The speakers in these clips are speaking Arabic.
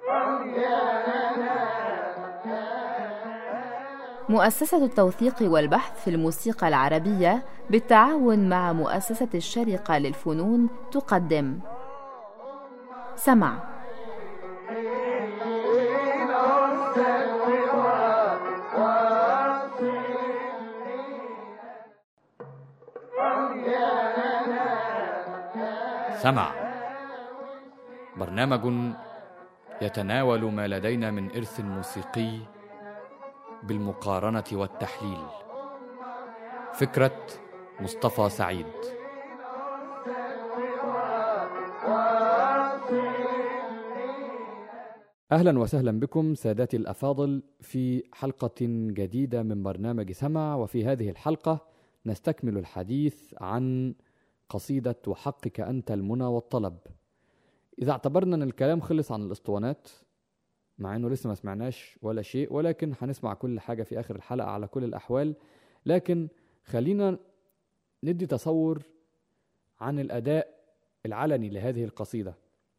مؤسسة التوثيق والبحث في الموسيقى العربية بالتعاون مع مؤسسة الشارقة للفنون تقدم سمع. سمع برنامج يتناول ما لدينا من إرث موسيقي بالمقارنة والتحليل. فكرة مصطفى سعيد. أهلا وسهلا بكم سادتي الأفاضل في حلقة جديدة من برنامج سمع. وفي هذه الحلقة نستكمل الحديث عن قصيدة وحقك أنت المنى والطلب. إذا اعتبرنا أن الكلام خلص عن الأسطوانات، مع أنه لسه ما سمعناش ولا شيء، ولكن هنسمع كل حاجة في آخر الحلقة على كل الأحوال، لكن خلينا ندي تصور عن الأداء العلني لهذه القصيدة.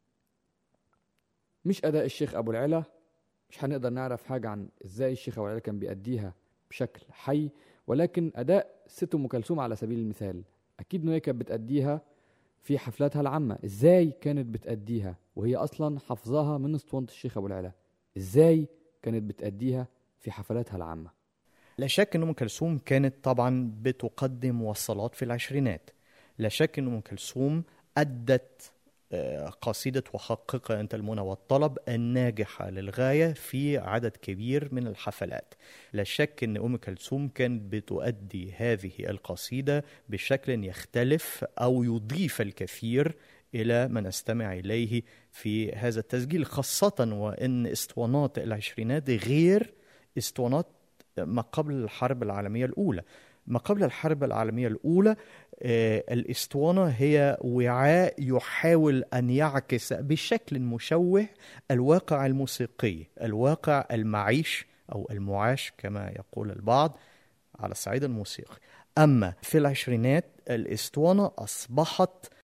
مش أداء الشيخ أبو العلا، مش هنقدر نعرف حاجة عن إزاي الشيخ أبو العلا كان بيأديها بشكل حي، ولكن أداء ست أم كلثوم على سبيل المثال أكيد إنه هي كانت بتأديها في حفلاتها العامة. إزاي كانت بتأديها وهي أصلا حفظها من اسطوانة الشيخ أبو العلا؟ إزاي كانت بتأديها في حفلاتها العامة؟ لا شك أن أم كلثوم كانت طبعا بتقدم وصلات في العشرينات. لا شك أن أم كلثوم أدت قصيدة وحقك أنت المنى والطلب الناجحة للغاية في عدد كبير من الحفلات. لا شك أن أم كلثوم كانت بتؤدي هذه القصيدة بشكل يختلف أو يضيف الكثير إلى ما نستمع إليه في هذا التسجيل، خاصة وأن اسطوانات العشرينات غير اسطوانات ما قبل الحرب العالمية الأولى. ما قبل الحرب العالمية الأولى الاسطوانة هي وعاء يحاول أن يعكس بشكل مشوه الواقع الموسيقي، الواقع المعيش أو المعاش كما يقول البعض على الصعيد الموسيقي. أما في العشرينات الاسطوانة أصبحت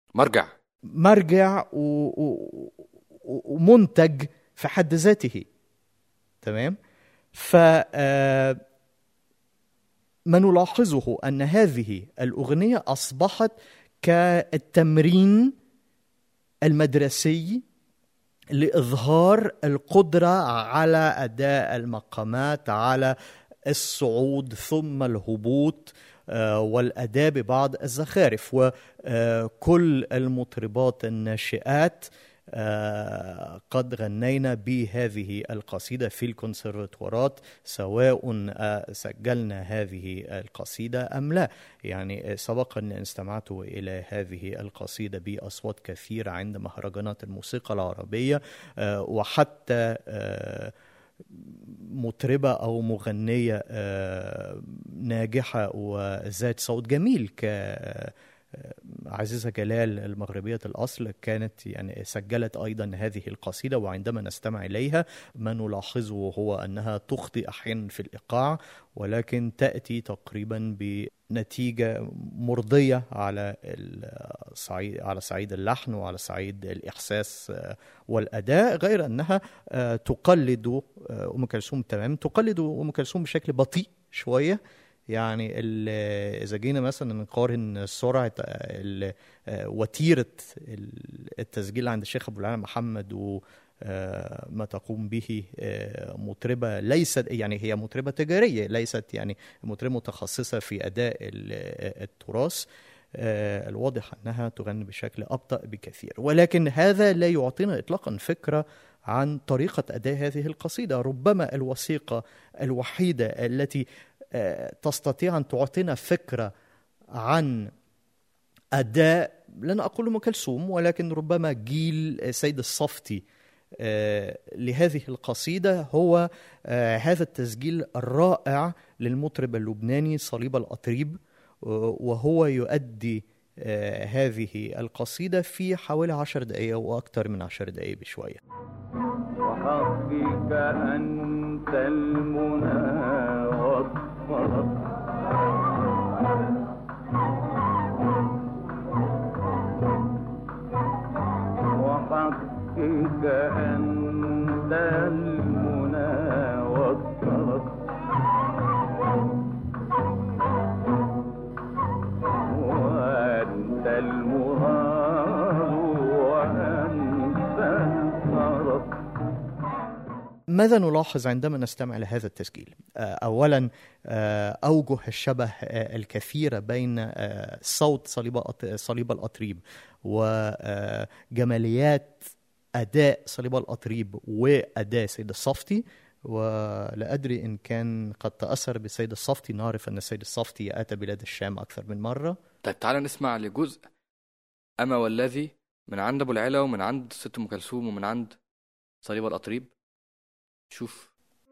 مرجع ومنتج في حد ذاته. تمام؟ ما نلاحظه أن هذه الأغنية أصبحت كالتمرين المدرسي لإظهار القدرة على أداء المقامات، على الصعود ثم الهبوط والأداء ببعض الزخارف. وكل المطربات الناشئات قد غنينا بهذه القصيدة في الكونسرفتوارات، سواء سجلنا هذه القصيدة أم لا. يعني سبق أن استمعت إلى هذه القصيدة بأصوات كثيرة عند مهرجانات الموسيقى العربية، وحتى مطربة أو مغنية ناجحة وذات صوت جميل عزيزة جلال المغربية الأصل كانت يعني سجلت أيضا هذه القصيدة. وعندما نستمع إليها ما نلاحظه هو أنها تخطئ أحيانا في الإيقاع، ولكن تأتي تقريبا بنتيجة مرضية على صعيد اللحن وعلى صعيد الإحساس والأداء، غير أنها تقلد أم كلثوم. تمام، تقلد أم كلثوم بشكل بطيء شوية. يعني إذا جينا مثلا نقارن سرعة وتيرة التسجيل عند الشيخ أبو العلا محمد وما تقوم به مطربة ليست يعني هي مطربة تجارية، ليست يعني مطربة متخصصة في أداء التراث، الواضح أنها تغني بشكل أبطأ بكثير. ولكن هذا لا يعطينا إطلاقا فكرة عن طريقة أداء هذه القصيدة. ربما الوثيقة الوحيدة التي تستطيع أن تعطينا فكرة عن أداء، لن أقول أم كلثوم، ولكن ربما جيل سيد الصفتي لهذه القصيدة، هو هذا التسجيل الرائع للمطرب اللبناني صليب الأطريب، وهو يؤدي هذه القصيدة في حوالي 10 دقائق وأكثر من 10 دقائق بشوية. وحقك أنت المنى والطلب وحقك أنت المنى والطرب وأنت المراد وأنت الطرب. ماذا نلاحظ عندما نستمع لهذا التسجيل؟ أولا أوجه الشبه الكثيرة بين صوت صليب الأطريب وجماليات أداء صليب الأطريب وأداء سيد الصفتي، ولا أدري إن كان قد تأثر بالسيد الصفتي. نعرف أن السيد الصفتي أتى بلاد الشام أكثر من مرة. طيب تعالى نسمع لجزء أما والذي من عند أبو العلا ومن عند ست أم كلثوم ومن عند صليب الأطريب. شوف.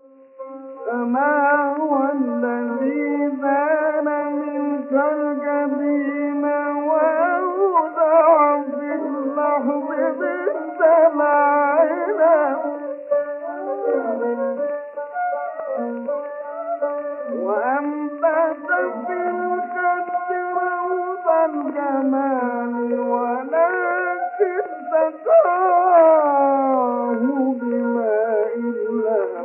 أما والذي بان منك الجبين وأودع في اللحظ بالسماعنا وأنبت في الخد روض الجمال ولكن سقاه بماء اللهب.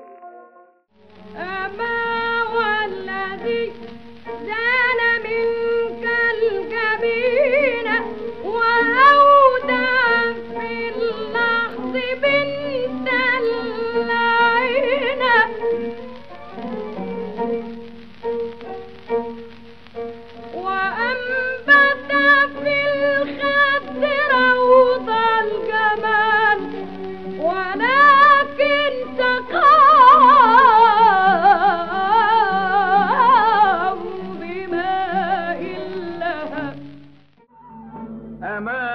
أما والذي زال منك الجبين وأودع في اللحظ بنت العين وأنبت في الخد روض الجمال ولكن سقاه بماء اللهب. أما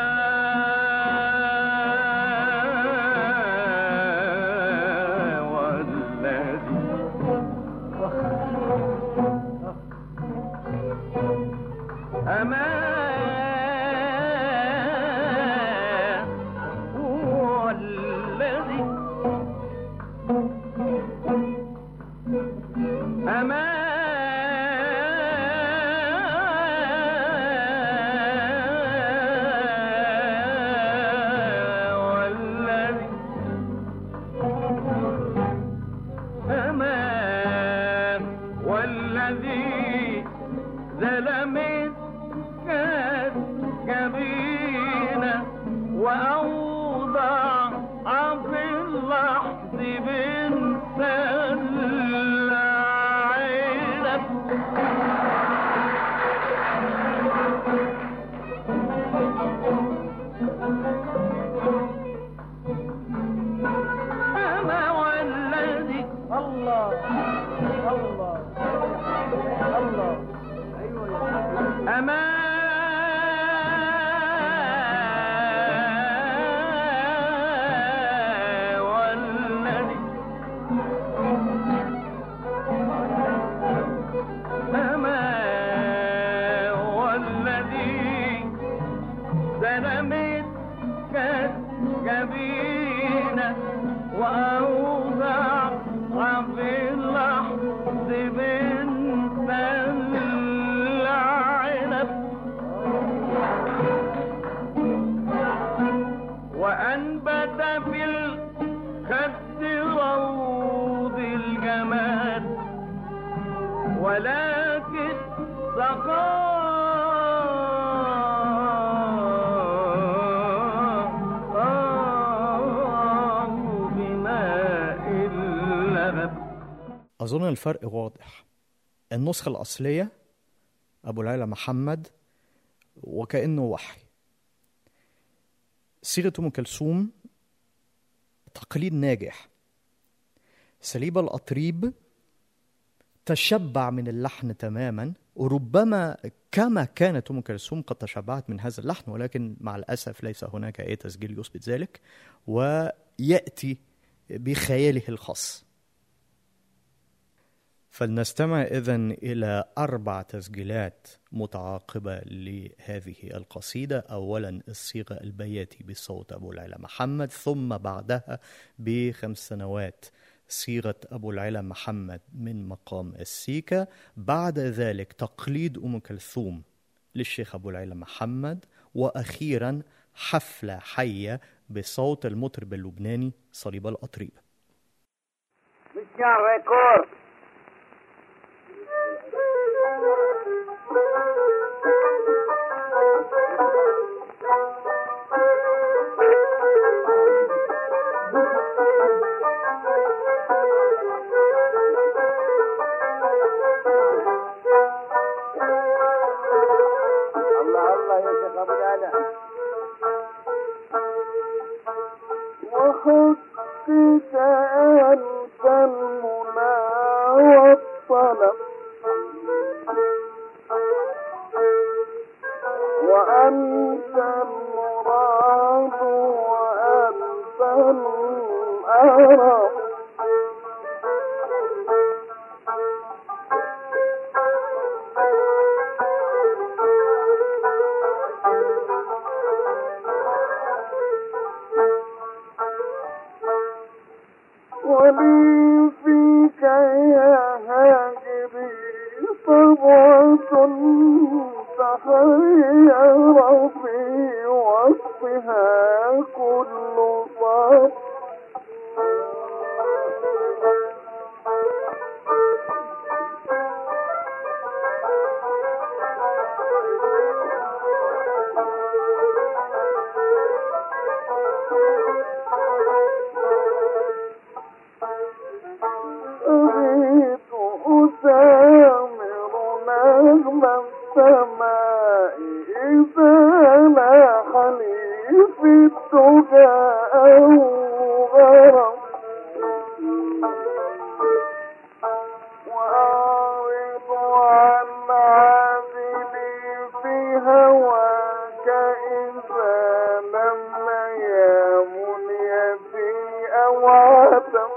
والذي ظلمت جبينه وأوضع في اللحظ بنت العنب. أما والذي الله الله الله أما والذي أما والذي سلمت كجبينه وأوضع في اللحظ بنت العنب وأنبت في الخد روض الجمال ولكن سقاه بماء اللبن. أظن الفرق واضح. النسخة الأصلية أبو العلا محمد وكأنه وحي. سيرة أم كلثوم تقليد ناجح. صليب الأطريب تشبع من اللحن تماما، وربما كما كانت أم كلثوم قد تشبعت من هذا اللحن، ولكن مع الأسف ليس هناك أي تسجيل يثبت ذلك، ويأتي بخياله الخاص. فلنستمع إذن إلى 4 تسجيلات متعاقبة لهذه القصيدة. أولا الصيغة البياتي بصوت أبو العلا محمد، ثم بعدها ب5 سنوات صيغة أبو العلا محمد من مقام السيكا، بعد ذلك تقليد أم كلثوم للشيخ أبو العلا محمد، وأخيرا حفلة حية بصوت المطرب اللبناني صليب الأطريب. وحقك أنت المنى والطلب وأنت المراد وأنت الأرب ولي فيك يا هاجري صبوة تحير في وصفها كل صف أريد أسامر نغم السماء إذا لاح لي في الدجى أو غرب وأعرض عن عاذلي في هواك إذا لم يمن يدي أو عتب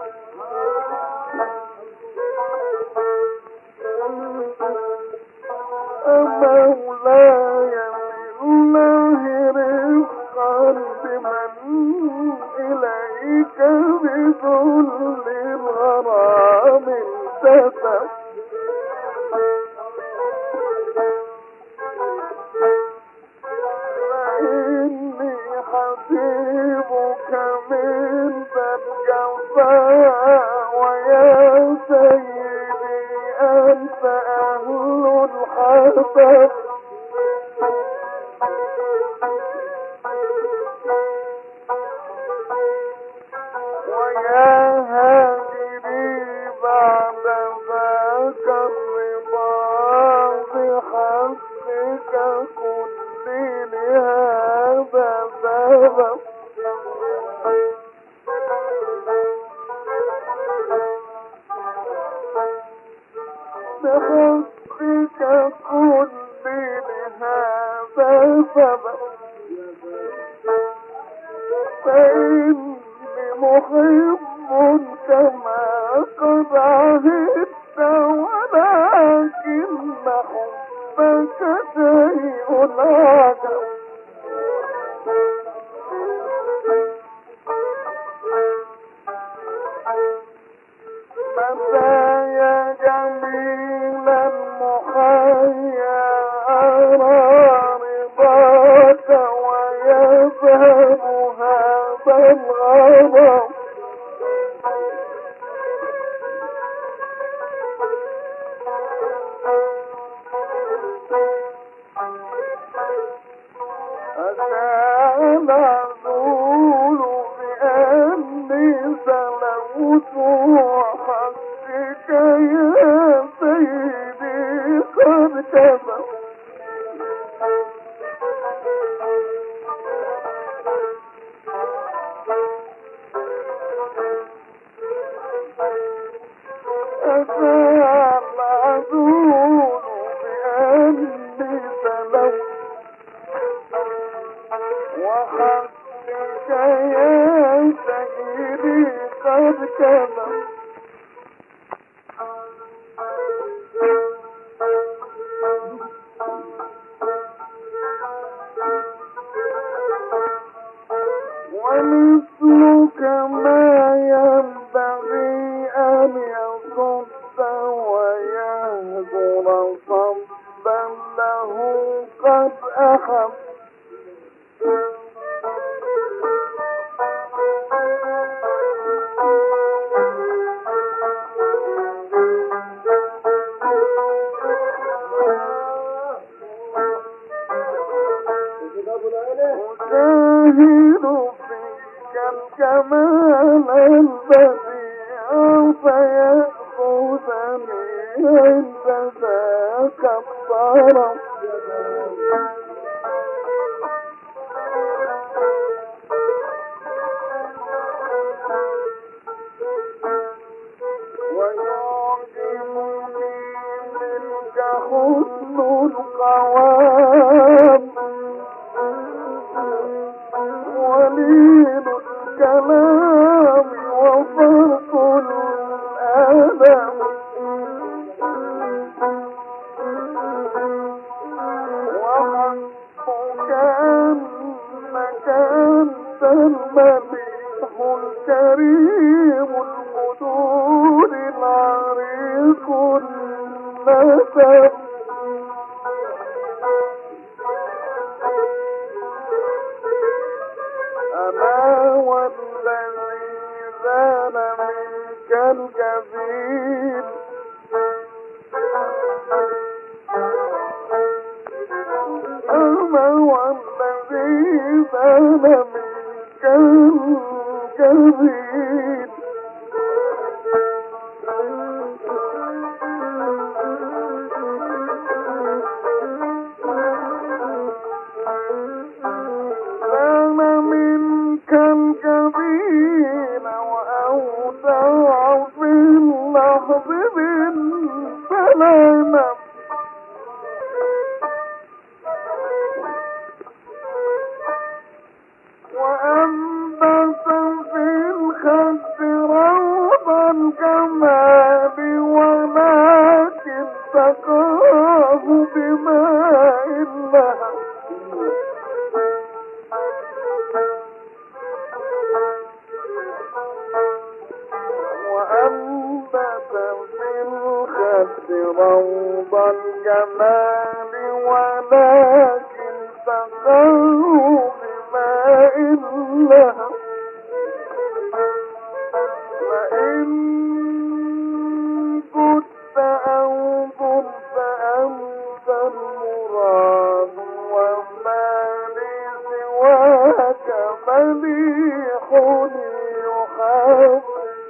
مولاي بالله رفقا بمن إليك بذل الغرام انتسب فإني حسيبك من ذا الجفاء ويا سيدي أنت أهل الحسب ويا هاجري بعد ذاك الرضا بحسبك كل لهذا سبب بحسبك كل لهذا سبب فإني محب كما قد عهدت ولكن حبك شيء عجب متى يا جميل المحيا أرى رضاك ويذهب هذا الغضب أتى العذول بأني سلوت وحقك يا سيدي قد كذب أتى العذول بأني سلوت وحقك يا سيدي قد كذب ومثلك ما ينبغي أن يصد ويهجر صبا له قد أحب الجمال البديع فيأخذني عند ذاك الطرف ويعجبني منك حسن القوام ولين الكلام وفرط الأدب وحسبك أنك أنت المليح الكريم القدور العريق النسب أما والذي زال منك الجبين أما والذي زال منك الجبين وأودع في اللحظ بالسلامة وأنبت في الخد روض الجمال ولكن سقاه بماء اللهب وأنبت في الخد روض الجمال ولكن سقاه بماء اللهب وإن كنت أو ضرت أنت المراد وما لي سواك مليح يحب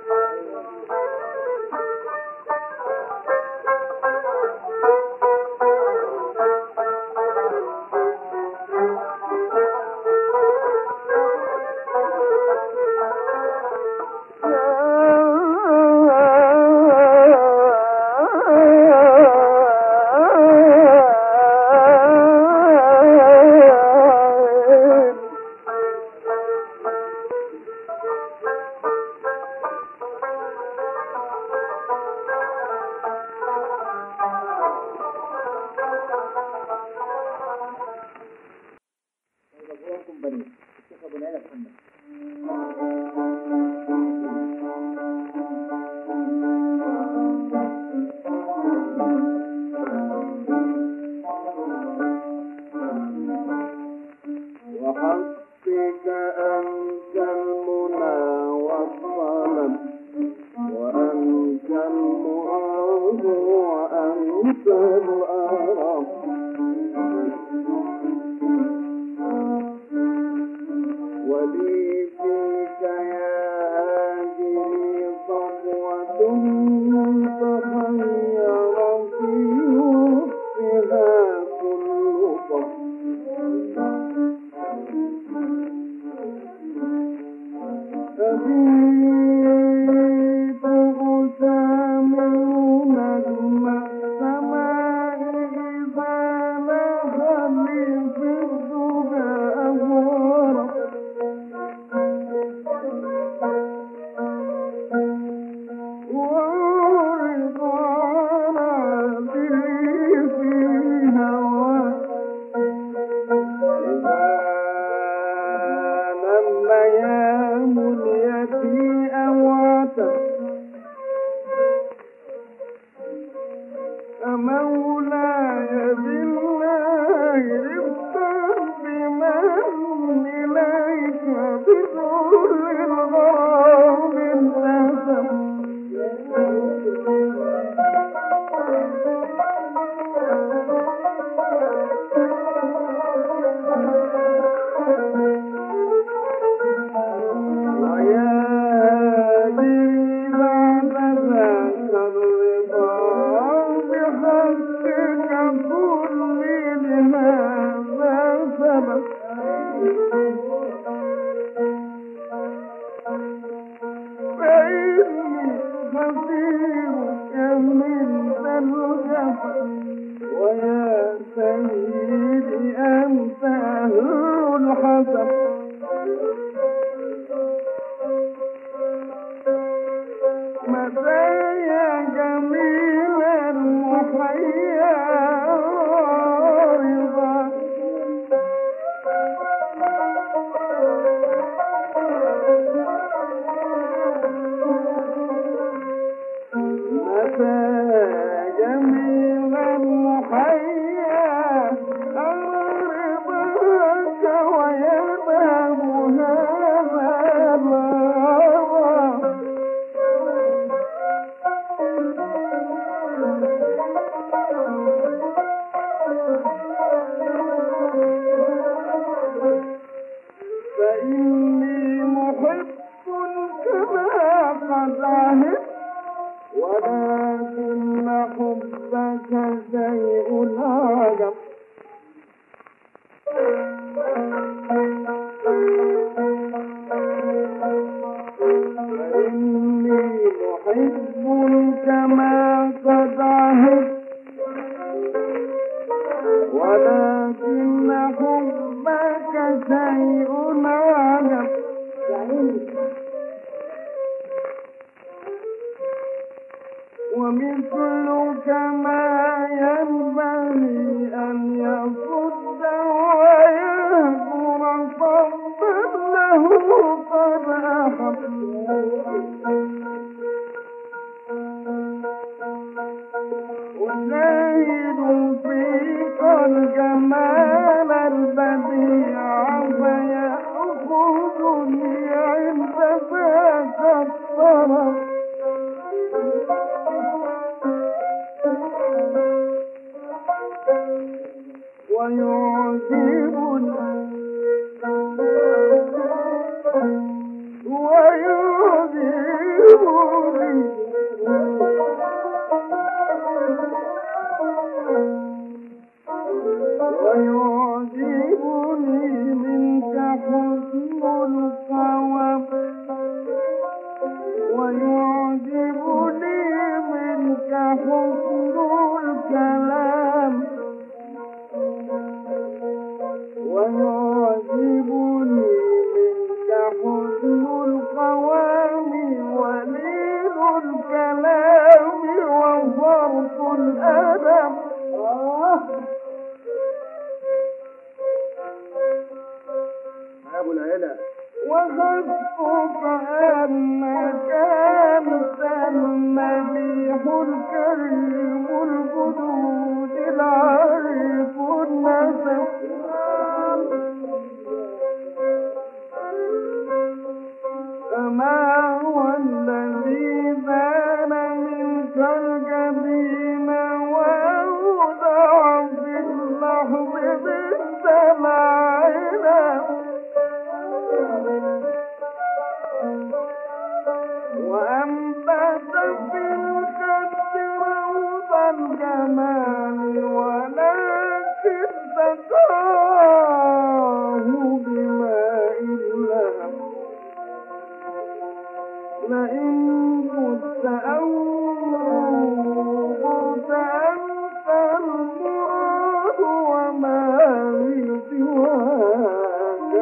وحسبك أنت المنى والطلب وأنت المراد وأنت الأرب ولي فيك يا هاجري صبوة تخير في وصفها كل صف أبيت أسامر نجم السماء إذا مزايا جميلا محيا رضا مزايا جميلا محيا رضاك ويذهب هذا الغرض فإني محب كما قد عهدت ولكن حبك شيء عجب فإني محب كما قد عهدت ولكن حبك شيء عجب ومثلك ما ينبغي أن يصد ويهجر صبا له قد أحب وزاهد فيك الجمال البديع فيأخذني عند ذاك الطرف ويعجبني منك حسن القوام ويعجبني منك حسن الكلام ويعجبني منك حسن القوام ولين الكلام وفرط الأدب يا أبو العلا وخفك أنك أنت المليح الكريم الجدود العريف النسب فما هو الذي بان منك الجبين وأودع في اللحظ بالسماعنا وأنبت في الخد روض الجمال ولكن سقاه بماء اللهب لئن كنت أو كنت أنت المراد وما لي سواك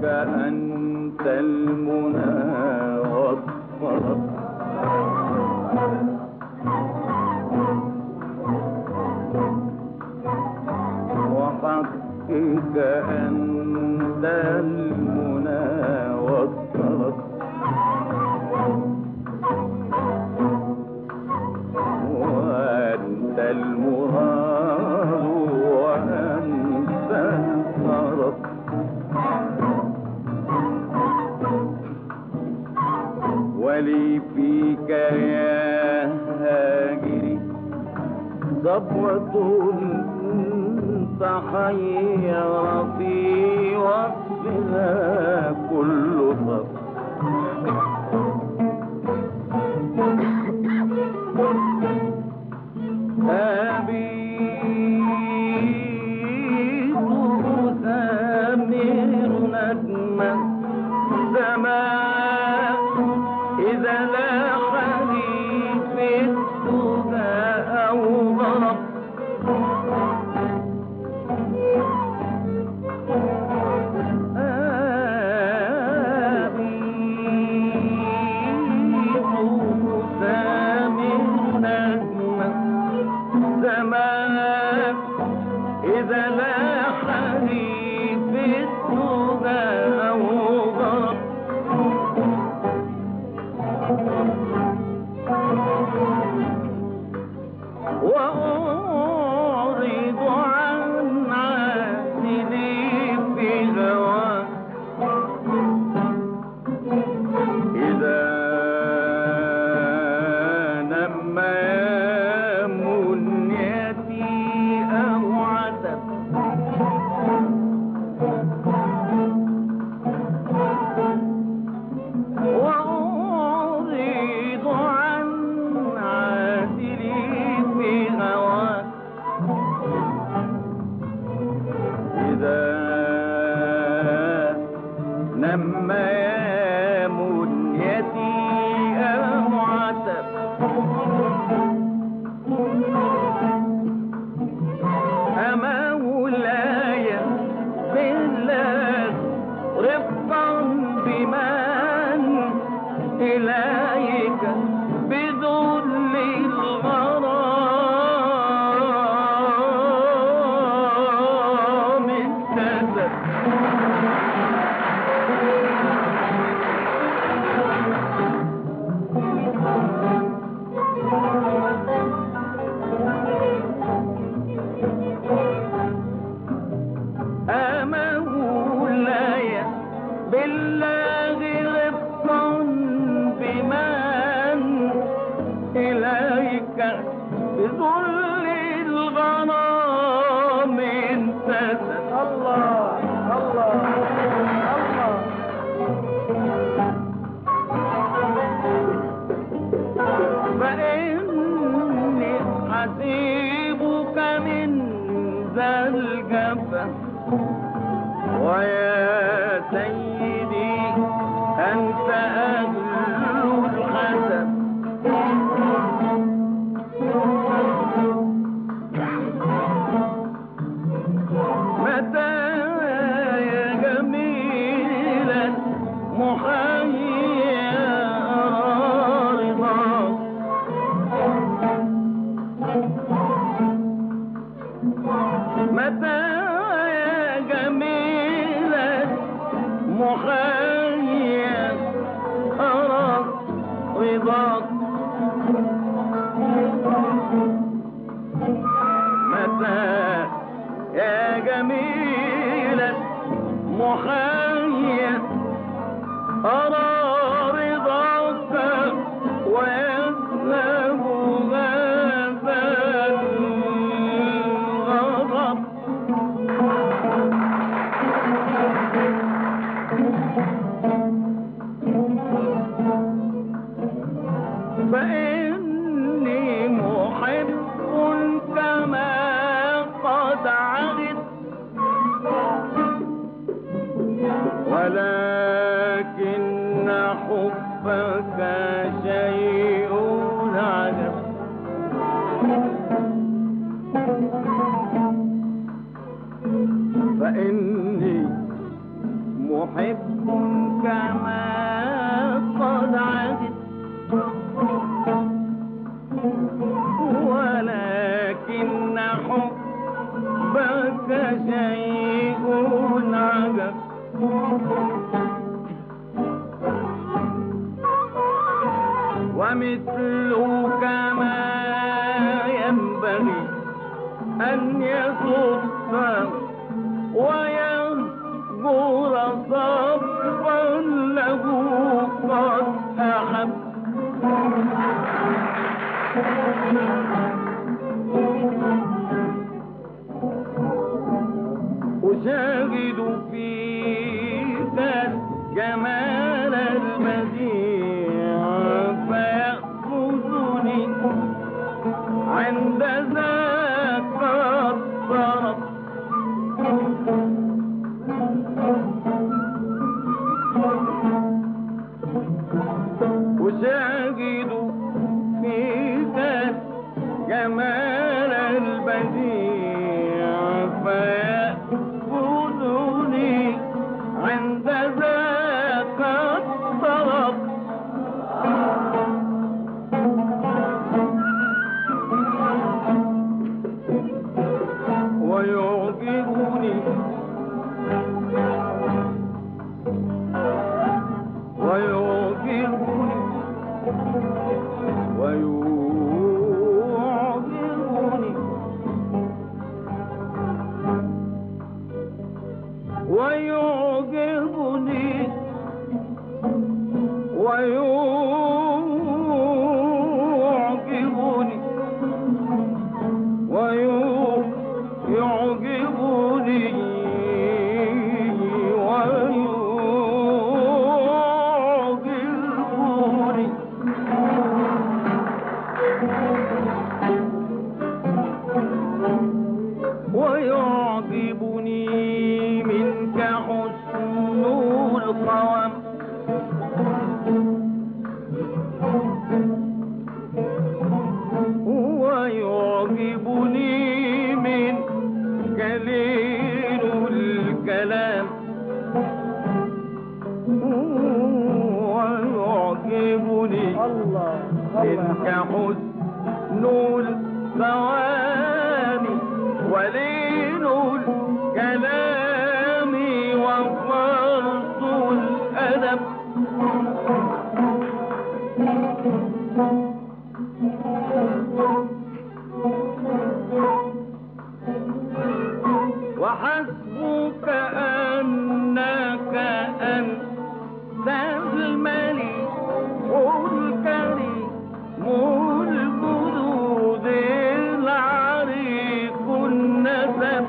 أنت المنى والطرب وحقك أنت المنى والطرب وأنت المراد وأنت الطرب ولي فيك يا هاجري صبوة تحير في وصفها كل صف أبيت أسامر ندما سماء إذا لاح لي في السدى أو ضرب إذا لاح لي في السدى أو غرب وأعرض عن عاتلي في هواك إذا نم لما منيتي أو عتب أما مولاي بالله رفقا بمن إليك بذل الغرام انتسب بالله رفقا بمن إليك بذل الغرام انتسب الله الله الله فإني حسيبك من ذا الجفا ويا سيدي أنت أهل الخسف متى يا جميلا محيا رضاك متى يا جميلا محيا أرى رضاك متى يا جميلا محيا أرى رضاك ويذهب هذا الغضب فإني محب كما قد عهدت ولكن حبك شيء عجب فإني محب محب كما قد عهد ولكن حبك شيء عجب ومثلك ما ينبغي أن يصف ويهجر صفا له قد أحب أشاهد فيك جمال البديع فيأخذني عند ذاك الطرف أشاهد فيك جمال البديع فيأخذني عند ذاك الطرف ويعجبني ويعجبني منك حسن القوام ويعجبني منك لين الكلام ويعجبني منك حسن القوام ولين الكلام وفرط الأدب وحسبك أنك أنت الملك الكريم الجدود العريق النسب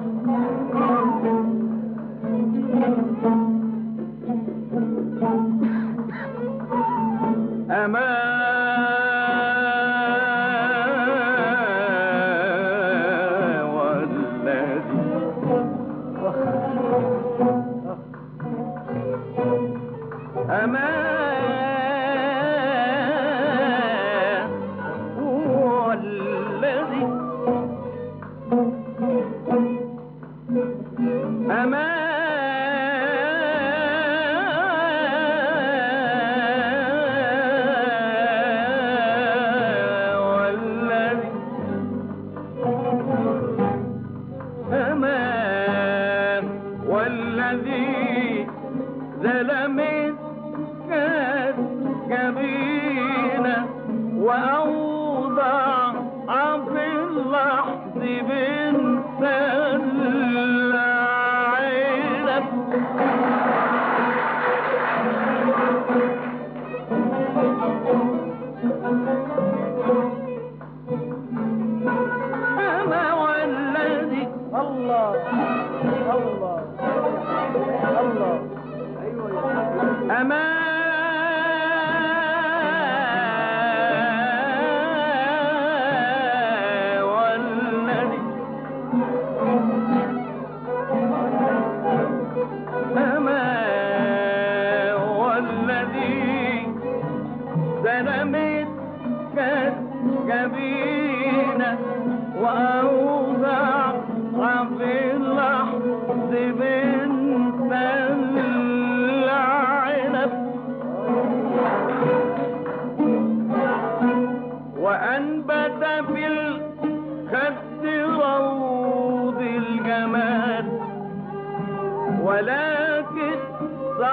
والذي ظلمت كبيرة وأوضع في اللحظ بنت العيلة أما والذي الله الله الله أما والذي أما والذي ظلمت كبيرة وأوضع في اللحظ بنت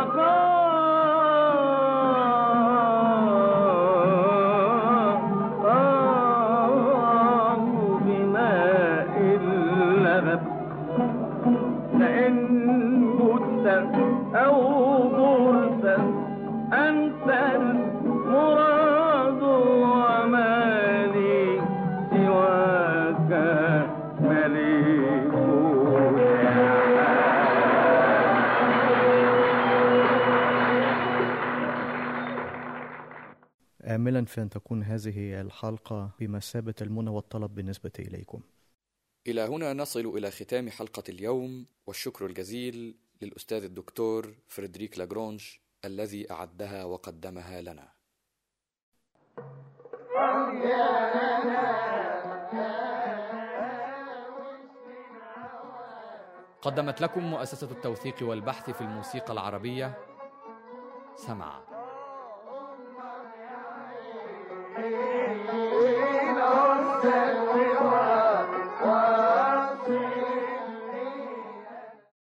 بماء اللبن لئن مت أو برت أنت المراد وما لي سواك مليك. آملا في أن تكون هذه الحلقة بمثابة المنى والطلب بالنسبة إليكم. إلى هنا نصل إلى ختام حلقة اليوم، والشكر الجزيل للأستاذ الدكتور فريدريك لاجرونج الذي أعدها وقدمها لنا. قدمت لكم مؤسسة التوثيق والبحث في الموسيقى العربية سمع.